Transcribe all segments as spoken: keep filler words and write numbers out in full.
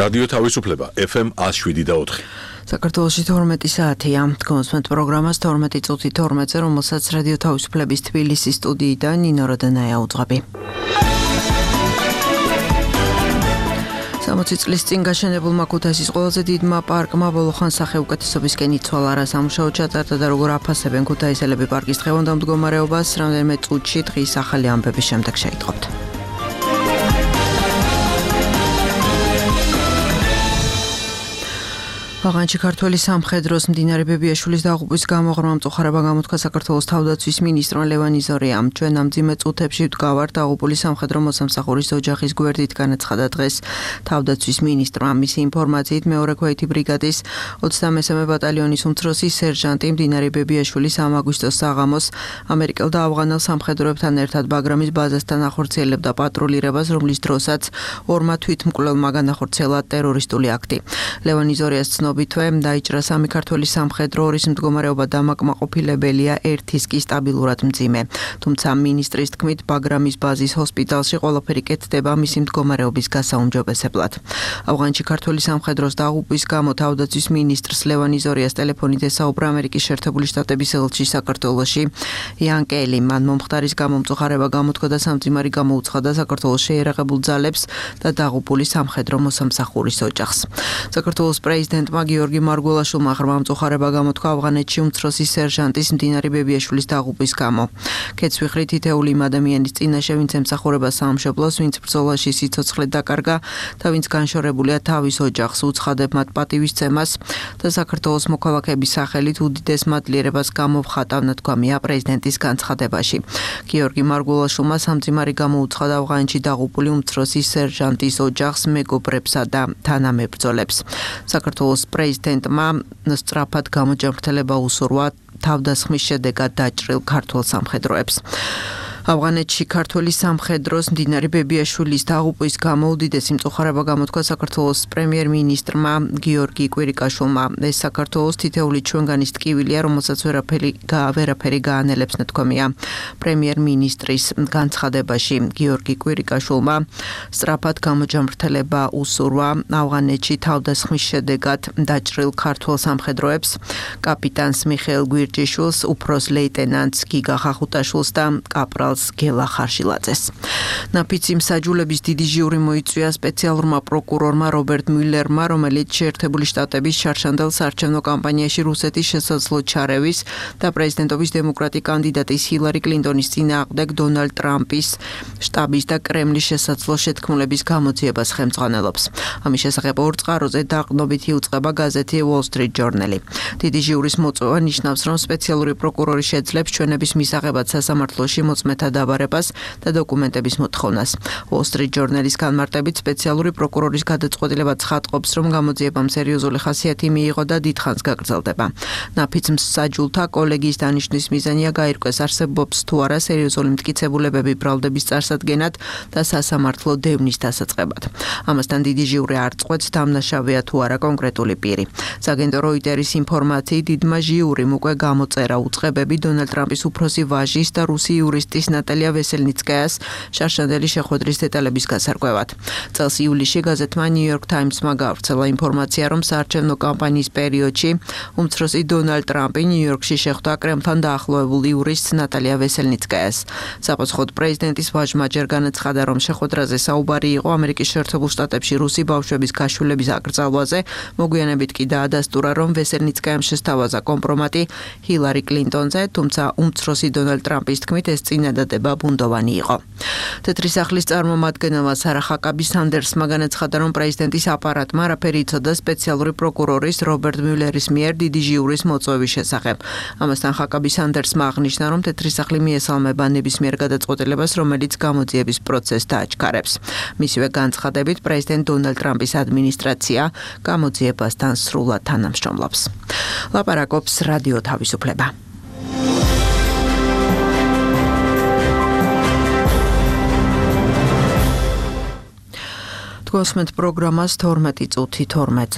რადიო თავისუფლება ეფ ემ one oh seven და four. საქართველოში თორმეტი საათია. Თქვენს პროგრამას თორმეტი წუთი თორმეტზე, რომელსაც რადიო თავისუფლების თბილისის სტუდიიდან ნინო როდანაია უძღვები. სამოცი წლის წინ გაშენებულმა ქუთაისის ყველაზე დიდმა პარკმა ბოლო ხანს სახე უკეთესობისკენ იცვალა, რა სამუშაო ჩატარდა და როგორ აფასებენ ქუთაისელები პარკის დღევანდელ მდგომარეობას, რამდენიმე წუთში დღის ახალი ამბების შემდეგ შეიტყობთ. აღანჩი ქართველი სამხედროს მდინარე ბებიაშვილის დაღუპვის გამო ღრმა მწუხარება გამოთქვა საქართველოს თავდაცვის მინისტრმა ლევან იზორიამ. ჩვენ ამ მძიმე წუთებში ვდგავართ დაღუპული სამხედრო მოსამსახურის ოჯახის გვერდით, განაცხადა დღეს თავდაცვის მინისტრმა. მისი ინფორმაციით მეორე ქვეითი ბრიგადის ოცდამესამე ბატალიონის უმცროსი სერჟანტი მდინარე ბებიაშვილის ამ აგვისტოს საღამოს ამერიკელ და ავღანელ სამხედროებთან ერთად ბაგრამის ბაზასთან ახორციელებდა პატრულირებას, რომლის დროსაც ორმა თვითმკვლელმა განახორციელა ტერორისტული აქტი. ლევან იზორიას ვითვემ დაიჭრა სამი ქართველი სამხედრო, ორის მდგომარეობა დამაკმაყოფილებელია, ერთის კი სტაბილურად მძიმე. თუმცა მინისტრის თქმით, ბაგრამის ბაზის ჰოსპიტალში ყველაფერი კეთდება მისი მდგომარეობის გასაუმჯობესებლად. ავღანში ქართველი სამხედროს დაღუპვის გამო თავდაცვის მინისტრს ლევან იზორიას ტელეფონით ესაუბრა ამერიკის შეერთებული შტატების ელჩი საქართველოში იან კელი. მან მომხდარის გამო მწუხარება გამოთქვა და სამძიმარი გამოუცხადა საქართველოს შეიარაღებულ ძალებს და დაღუპული სამხედრო მოსამსახურის ოჯახს. საქართველოს პრეზიდენტმა გიორგი მარგველაშვილმა ღრმა მწუხარება გამოთქვა ავღანეთში უმცროსი სერჟანტის მდინარე ბებიაშვილის დაღუპვის გამო. ქეცვიხრი თითეული იმ ადამიანის წინაშე, ვინც ემსახურება სამშობლოს, ვინც ბრძოლაში სიცოცხლედ დაკარგა და ვინც განშორებულია თავის ოჯახს, უცხადებ მათ პატივისცემას და საქართველოს მოქალაქეების სახელით უდიდეს მადლიერებას გამოვხატავნა, თქვამია პრეზიდენტის განცხადებაში. გიორგი მარგველაშვილმა სამძიმარი გამოუცხადა ავღანეთში დაღუპული უმცროსი სერჟანტის ოჯახს, მეგობრებსა და თანამებრძოლებს. საქართველოს პრეზიდენტმა სწრაფად გამოჯანმრთელება უსურვა თავდასხმის შედეგად დაჭრილ ქართველ სამხედროებს. ავღანეთში ქართველი სამხედროს მდინარე ბებიაშვილის დაღუპვის გამო უდიდესი მწუხარება გამოთქვა საქართველოს პრემიერ-მინისტრმა გიორგი კვირიკაშვილმა. ეს საქართველოს თითეული ჩვენგანის ტკივილია, რომელსაც ვერაფერი ვერაფერი გაანელებს, ნათქვამია პრემიერ-მინისტრის განცხადებაში. გიორგი კვირიკაშვილმა სწრაფად გამოჯანმრთელება უსურვა ავღანეთში თავდასხმის შედეგად დაჭრილ ქართველ სამხედროებს, კაპიტანს მიხეილ გვირჯიშვილს, უფროს ლეიტენანტს გიგა ხახუტაშვილს და კაპრალს გელა ხარშილაძეს. ნაფიცი მსაჯულების დიდი ჟიური მოიწვია სპეციალურმა პროკურორმა რობერტ მიულერმა, რომელიც შეერთებული შტატების შარშანდელ საარჩევნო კამპანიაში რუსეთის შესაძლო ჩარევის და პრეზიდენტობის დემოკრატი კანდიდატის ჰილარი კლინტონის წინააღმდეგ დონალდ ტრამპის შტაბის და კრემლის შესაძლო შეთქმულების გამოძიებას ხელმძღვანელობს. ამის შესახებ ორ წყაროზე დაყრდნობით იუწყება გაზეთი Wall Street Journal. დიდი ჟიურის მოწვევა ნიშნავს, რომ სპეციალური პროკურორი შეძლებს ჩვენების მისაღებად სასამართლოში მოწმეთა დაბარებას და დოკუმენტების მოთხოვნას. Wall Street Journal-ის განმარტებით სპეციალური პროკურორის გადაწყვეტილება ცხადყოფს, რომ გამოძიებამ სერიოზული ხასიათი მიიღო და დიდხანს გაგრძელდება. ნაფიც მსაჯულთა კოლეგიის დანიშვნის მიზანია გაირკვეს, არსებობს თუ არა სერიოზული მტკიცებულებები ბრალდების წარსადგენად და სასამართლო დევნის დასაწყებად. ამასთან დიდი ჟიური არ წყვეტს, დამნაშავეა თუ არა კონკრეტული პირი. საგენდო როიტერის ინფორმაციით დიდმა ჟიურიმ უკვე გამოწერა უწყებები დონალდ ტრამპის უფროსი ვაჟის და რუსი იურისტის ნატალია ვესელნიცკაიას შარშანდელი შეხვედრის დეტალების გასარკვევად. წელს ივლისში გაზეთმა New York Times-მა გავრცელა ინფორმაცია, რომ საარჩევნო კამპანიის პერიოდში უმცროსი დონალდ ტრამპი ნიუ-იორკში შეხვდა კრემლთან დაახლოებულ იურისტს ნატალია ვესელნიცკაიას. საპასუხოდ პრეზიდენტის ვაჟმა ჯერ განაცხადა, რომ შეხვედრაზე საუბარი იყო ამერიკის შეერთებულ შტატებში რუსი ბავშვების გაშვილების აკრძალვაზე, მოგვიანებით კი დაადასტურა, რომ ვესელნიცკაიამ შესთავაზა კომპრომატი ჰილარი კლინტონზე, თუმცა უმცროსი დონალდ ტრამპის თქმით ეს წინადადება ბუნდოვანი იყო. თეთრი სახლის წარმომადგენელმა სარა ჰაკაბი სანდერსმა განაცხადა, რომ პრეზიდენტის აპარატმა არაფერი იცოდა სპეციალური პროკურორის რობერტ მიულერის მიერ დიდი ჟიურის მოწვევის შესახებ. ამასთან ჰაკაბი სანდერსმა აღნიშნა, რომ თეთრი სახლი მიესალმება ნებისმიერ გადაწყვეტილებას, რომელიც გამოძიების პროცესს დააჩქარებს. მისივე განცხადებით, პრეზიდენტ დონალდ ტრამპის ადმინისტრაცია გამოძიებასთან სრულად თანამშრომლობს. ლაპარაკობს რადიო თავისუფლება. გოსმენთ პროგრამას თორმეტი წუთი თორმეტზე.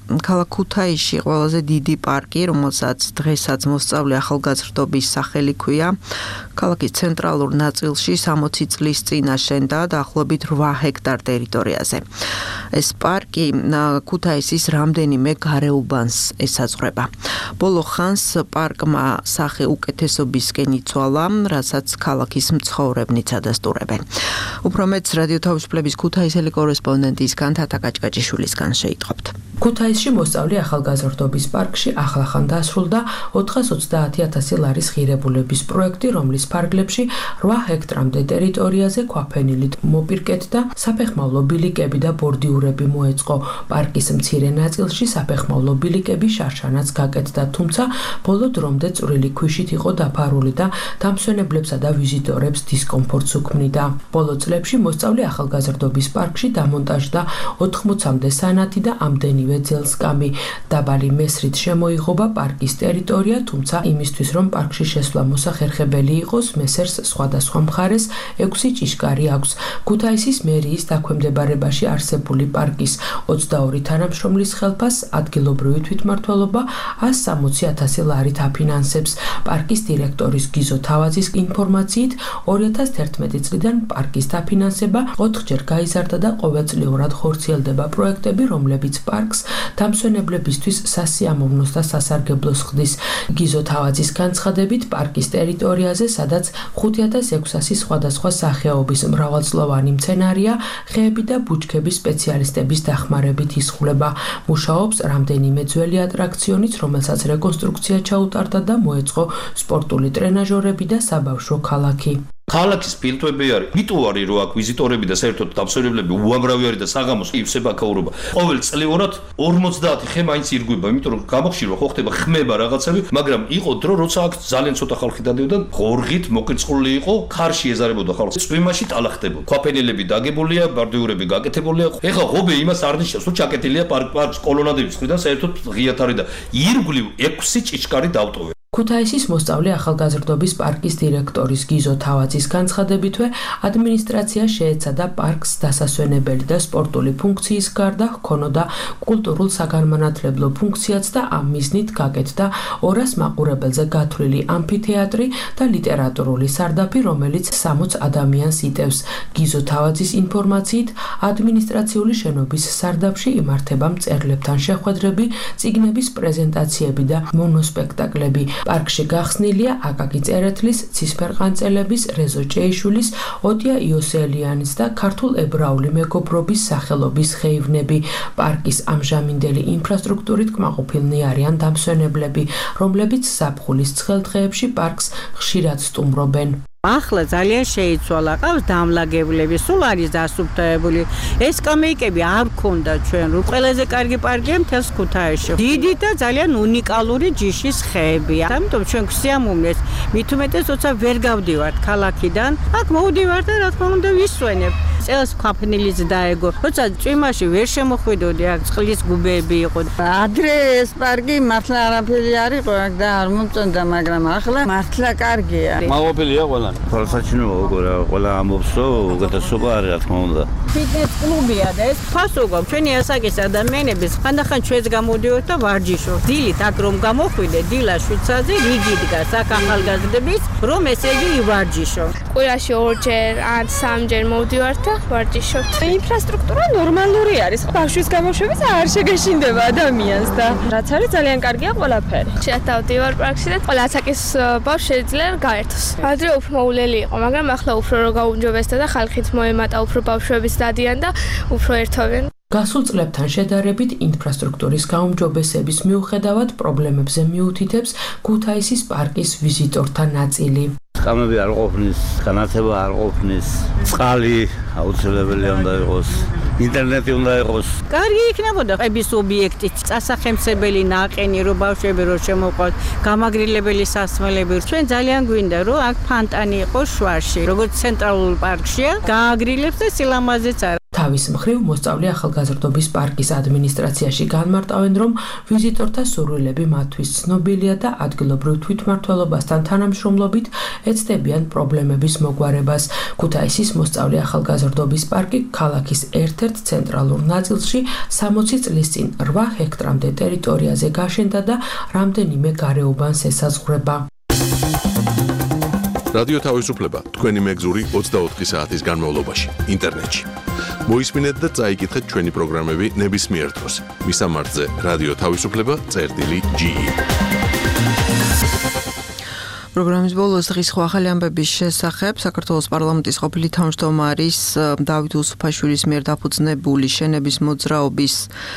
ქალაქ ქუთაისში ყველაზე დიდი პარკი, რომელსაც დღესაც მოსწავლე ახალგაზრდობის სახელი ქვია, ქალაქის ცენტრალურ ნაწილში სამოცი წლის წინ აშენდა დაახლოებით რვა ჰექტარ ტერიტორიაზე. ეს პარკი ქუთაისის რამდენიმე გარეუბანს ესაზღვრება. ბოლო ხანს პარკმა სახე უკეთესობისკენ იცვალა, რასაც ქალაქის მცხოვრებნიც ადასტურებენ. უფრო მეც რადიო თავისუფლების ქუთაისელი კორესპონდენტისგან თათა კაჭკაჭიშვილისგან შეიტყობთ. ქუთაისში მოსწავლე ახალგაზრდობის პარკში ახლახან დასრულდა ოთხას ოცდაათი ათასი ლარის ღირებულების პროექტი, რომლის ფარგლებში რვა ჰექტრამდე ტერიტორიაზე ქვაფენილით მოპირკეთდა საფეხმავლო ბილიკები და ბორდიურები მოეწყო. პარკის მცირე ნაწილში საფეხმავლო ბილიკები შარშანაც გაკეთდა, თუმცა ბოლო დრომდე წვრილი ქვიშით იყო დაფარული და დამსვენებლებსა და ვიზიტორებს დისკომფორტს უქმნიდა. ბოლო წლებში მოსწავლე ახალგაზრდობის პარკში დამონტაჟდა ოთხმოცამდე სანათი და ამდენივე ძელსკამი. დაბალი მესრით შემოიღობა პარკის ტერიტორია, თუმცა იმისთვის, რომ პარკში შესვლა მოსახერხებელი იყოს, მესერს სხვადასხვა მხარეს ექვსი ჭიშკარი აქვს. ქუთაისის მერიის დაქვემდებარებაში არსებული პარკის ოცდაორი თანამშრომლის ხელფასს ადგილობრივი თვითმმართველობა ას სამოცი ათასი ლარით აფინანსებს. პარკის დირექტორის გიზო თავაძის ინფორმაციით, ორი ათას თერთმეტი წლიდან პარკის დაფინანსება ოთხჯერ გაიზარდა და ყოველწლიურად ხორციელდება პროექტები, რომლებიც პარკს დამსვენებლებისთვის სასიამოვნოს და სასარგებლოს ხდის. გიზო თავაძის განცხადებით, პარკის ტერიტორიაზე, სადაც ხუთი ათას ექვსასი სხვადასხვა სახეობის მრავალწლოვანი მცენარეა, ხეები და ბუჩქების სპეციალისტების დახმარებით იზღვლება. მუშაობს რამდენიმე ძველი ატრაქციონიც, რომელსაც რეკონსტრუქცია ჩაუტარდა და მოეწყო სპორტული ტრენაჟორები და საბავშვო ქალაქი. ქალაქის ფილტვები არის, მიტუარი რო აქ ვიზიტორები და საერთოდ დამსვენებლები უამრავი არის და საღამოს ივსება ქაურობა. ყოველ წლიურად ორმოცდაათი ხე მაინც ირგვება, იმიტომ რომ გამოხშირვა ხო ხდება, ხმება რაღაცები, მაგრამ იყო დრო, როცა აქ ძალიან ცოტა ხალხი დადიოდა, ღორღით მოკრიწყლული იყო, ხარში ეზარებოდა ხალხს. წვიმაში ტალახდებოდა. ქვაფენილები დაგებულია, ბარდიურები გაკეთებულია. ეხლა ღობე იმას არ ნიშნავს, რომ ჩაკეტილია პარკს კოლონადების მხრიდან, საერთოდ ღიათ არის და ირგვლივ ექვსი ჭიშკარი დავტოვე. ქუთაისის მოსწავლე ახალგაზრდობის პარკის დირექტორის გიზო თავაძის განცხადებითვე, ადმინისტრაცია შეეცადა პარკს დასასვენებელი და სპორტული ფუნქციის გარდა ჰქონოდა კულტურულ საგანმანათლებლო ფუნქციაც და ამ მიზნით გაკეთდა ორას მაყურებელზე გათვლილი ამფითეატრი და ლიტერატურული სარდაფი, რომელიც სამოც ადამიანს იტევს. გიზო თავაძის ინფორმაციით, ადმინისტრაციული შენობის სარდაფში იმართება მწერლებთან შეხვედრები, წიგნების პრეზენტაციები და მონოსპექტაკლები. პარკში გახსნილია აკაკი წერეთლის, ცისფერყანწელების, რეზო ჭეიშვილის, ოტია იოსელიანის და ქართულ ებრაული მეგობრობის სახელობის ხეივნები. პარკის ამჟამინდელი ინფრასტრუქტურით კმაყოფილნი არიან დამსვენებლები, რომლებიც ზაფხულის ცხელ დღეებში პარკს ხშირად სტუმრობენ. ახლა ძალიან შეიცვალა, ყავს დამლაგებლები, სულ არის დასუფთავებული. ეს სკამეიკები არ ქონდა ჩვენ, რო ყველაზე კარგი პარკია მთელს ქუთაისში. დიდი და ძალიან უნიკალური ჯიშის ხეებია. ამიტომ ჩვენ გვსიამოვნეს, მით უმეტეს როცა ვერ გავდივართ ქალაქიდან, აქ მოვდივარ და რა თქმა უნდა ვისვენებ. წელს ქვაფენილიც დაეგო. როცა წვიმაში ვერ შემოხვიდოდი, აქ წყლის გუბეები იყო. ადრე ეს პარკი მართლა არაფერი არ იყო აქ და არ მომწონდა, მაგრამ ახლა მართლა კარგია. მაყოფილია ყველა. თვალსაჩინოა უკვე რა, ყველა ამბობს, რომ უკეთესობა არის, რა თქმა უნდა. ფიტნეს კლუბია და ეს ფასოგა ჩვენი ასაკის ადამიანების ხანდახან ჩვენს გამოდიოთ და ვარჯიშობთ. დილით აქ რომ გამოხვიდე, დილა შვიცაზე რიგი დგას აქ ახალგაზრდების, რომ ესე იგი ივარჯიშო. კვირაში ორჯერ ან სამჯერ მოვდივართ და ვარჯიშობთ. ინფრასტრუქტურა ნორმალური არის. ბავშვის გამოშვების არ შეგეშინდება ადამიანს და რაც არის ძალიან კარგია ყველაფერი. შევდივარ პარკში და ყველა ასაკის ბავშვი შეიძლება გაერთოს. ადრე უფრო მოულელი იყო, მაგრამ ახლა უფრო რო გაუმჯობესდა და ხალხით მოემატა, უფრო ბავშვების დადიან და უფრო ერთობენ. გასულ წლებთან შედარებით ინფრასტრუქტურის გაუმჯობესების მიუხედავად პრობლემებზე მიუთითებს ქუთაისის პარკის ვიზიტორთა ნაწილი. სკამები არ ყოფნის, განათება არ ყოფნის, წყალი აუცილებელი უნდა იყოს, ინტერნეტი უნდა იყოს. კარგი იქნებოდა ყების ობიექტი, წასახემსებელი ნაყენი, რომ ბავშვები რო შემოყვათ, გამაგრილებელი სასმელები. ჩვენ ძალიან გვინდა, რომ აქ ფანტანი იყოს შვარში, როგორც ცენტრალურ პარკშია, გააგრილებს და სილამაზეც არა. თავის მხრივ მოსწავლე ახალგაზრდობის პარკის ადმინისტრაციაში განმარტავენ, რომ ვიზიტორთა სურვილები მათთვის ცნობილია და ადგილობრივ თვითმმართველობასთან თანამშრომლობით ეცდებიან პრობლემების მოგვარებას. ქუთაისის მოსწავლე ახალგაზრდობის პარკი ქალაქის ერთ-ერთ ცენტრალურ ნაწილში სამოცი წლის წინ რვა ჰექტრამდე ტერიტორიაზე გაშენდა და რამდენიმე გარეუბანს ესაზღვრება. რადიო თავისუფლება თქვენი მეგზური ოცდაოთხი საათის განმავლობაში ინტერნეტში. მოისმინეთ და წაიკითხეთ ჩვენი პროგრამები ნებისმიერ დროს. მისამართზე რადიო თავისუფლება წერტილი ჯი. პროგრამის ბოლოს დღის სხვა ახალი ამბების შესახებ საქართველოს პარლამენტის ყოფილი თავმჯდომარის დავით უსუფაშვილის მიერ დაფუძნებული შენების მოძრაობის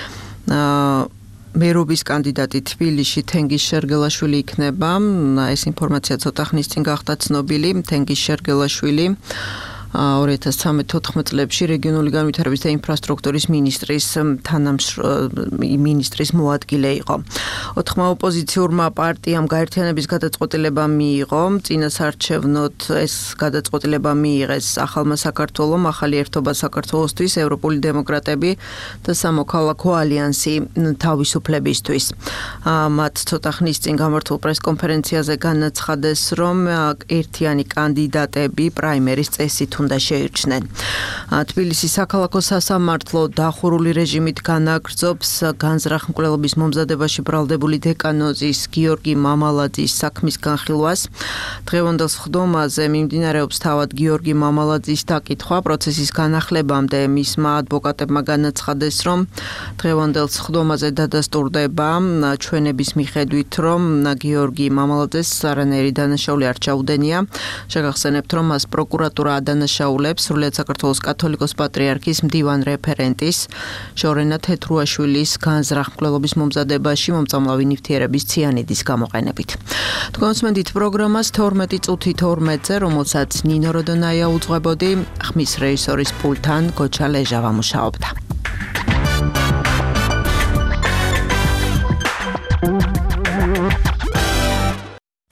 მერობის კანდიდატი თბილისში თენგიზ შერგელაშვილი იქნება. ეს ინფორმაცია ცოტა ხნის წინ გახდა ცნობილი. თენგიზ შერგელაშვილი ორი ათას ცხრამეტ თოთხმეტ წლებში რეგიონული განვითარების და ინფრასტრუქტურის მინისტრის მინისტრის მოადგილე იყო. ოთხმა ოპოზიციურმა პარტიამ გაერთიანების გადაწყვეტილება მიიღო. წინასარჩევნოდ ეს გადაწყვეტილება მიიღეს ახალმა საქართველომ, ახალი ერთობა საქართველოსთვის, ევროპული დემოკრატები და სამოქალაქო ალიანსი თავისუფლებისთვის. მათ ცოტა ხნის წინ გამართულ პრესკონფერენციაზე განაცხადეს, რომ ერთიანი კანდიდატები პრაიმერის წესით უნდა შეირჩნენ. თბილისის საქალაქო სასამართლო დახურული რეჟიმით განაგრძობს განზრახ-მკვლელობის მომზადებაში ბრალდებული დეკანოზის გიორგი მამალაძის საქმის განხილვას. დღევანდელ სხდომაზე მიმდინარეობს თავად გიორგი მამალაძის დაკითხვა. პროცესის განახლებამდე მისმა ადვოკატებმა განაცხადეს, რომ დღევანდელ სხდომაზე დადასტურდება ჩვენების მიხედვით, რომ გიორგი მამალაძეს არანაირი დანაშაული არ ჩაუდენია. შეგახსენებთ, რომ მას პროკურატურა ადანაშაულებს სრულიად საქართველოს კათოლიკოს პატრიარქის მდივან რეფერენტის ჟორენა თეთრუაშვილის განზრახ-მკვლელობის მომზადებაში მომწამლავი ნივთიერების ციანიდის გამოყენებით. თქვენსმენდით პროგრამას თორმეტი წუთი თორმეტზე, რომელსაც ნინო როდონაია უძღვებოდი, ხმის რეჟისორის პულტთან გოჩა ლეჟავა მუშაობდა.